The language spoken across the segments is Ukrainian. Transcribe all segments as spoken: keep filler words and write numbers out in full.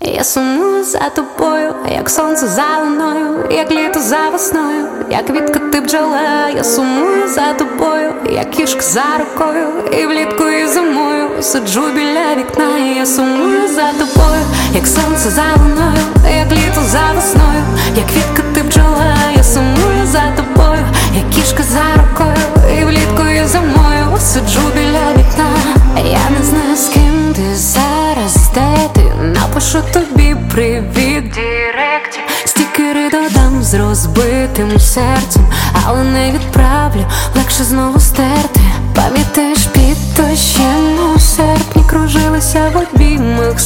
Я сумую за тобою, як сонце за луною, як літо за весною, як квітка ти бджола. Я сумую за тобою, як кішка за рукою, і влітку, і зимою сиджу біля вікна. Я сумую за тобою, як сонце за луною, як літо за весною, як квітка ти бджола. Я сумую за тобою, як кішка за рукою, і влітку, і зимою сиджу біля вікна. Я не знаю, з ким ти зараз, де ти. Напишу тобі привіт в директі, стікери додам з розбитим серцем, але не відправлю, легше знову стерти. Пам'ятаєш, під дощем у серпні кружилися в обіймах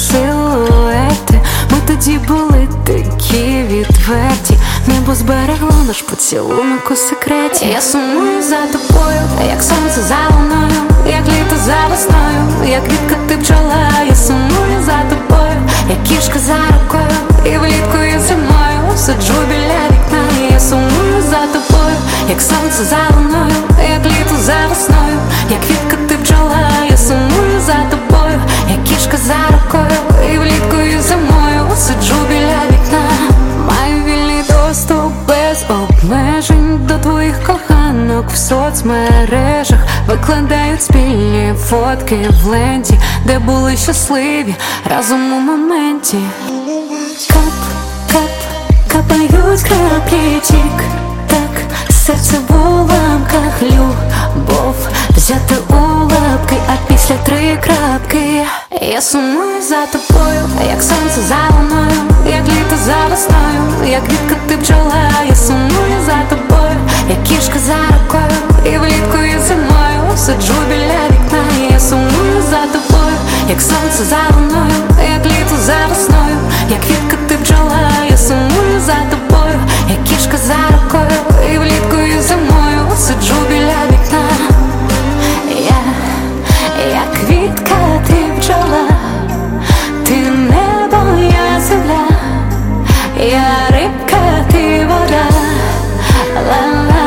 силуети. Ми тоді були такі відверті, небо зберегло наш поцілунок у секреті. Я сумую за тобою, як сонце за луною, як літо за весною, як квітка ти бджола. Я сумую за тобою, як кішка за рукою, і влітку, і зимою сиджу біля вікна. Я сумую за тобою, як сонце за луною, як літо за весною, як квітка ти бджола. Я сумую за тобою, як кішка за рукою, і влітку, і зимою сиджу біля вікна. Маю вільний доступ без обмежень до твоїх коханок в соцмережах. Викладають спільні фотки в ленті, де були щасливі разом у моменті. Кап, кап, капають краплі, тік-так, серце в уламках, любов взяти у лапки, а після три крапки. Я сумую за тобою, як сонце за луною, як літо за весною, як квітка ти бджола. Я сумую за тобою, як кішка за рукою, і влітку, і зимою сиджу біля вікна. Я сумую за тобою, як сонце за луною, як літо за весною, як квітка ти бджола. Я сумую за тобою, як кішка за рукою, і влітку, і зимою сиджу біля вікна. Я, я квітка, ти бджола, ти небо, я земля, я рибка, ти вода, ла-ла.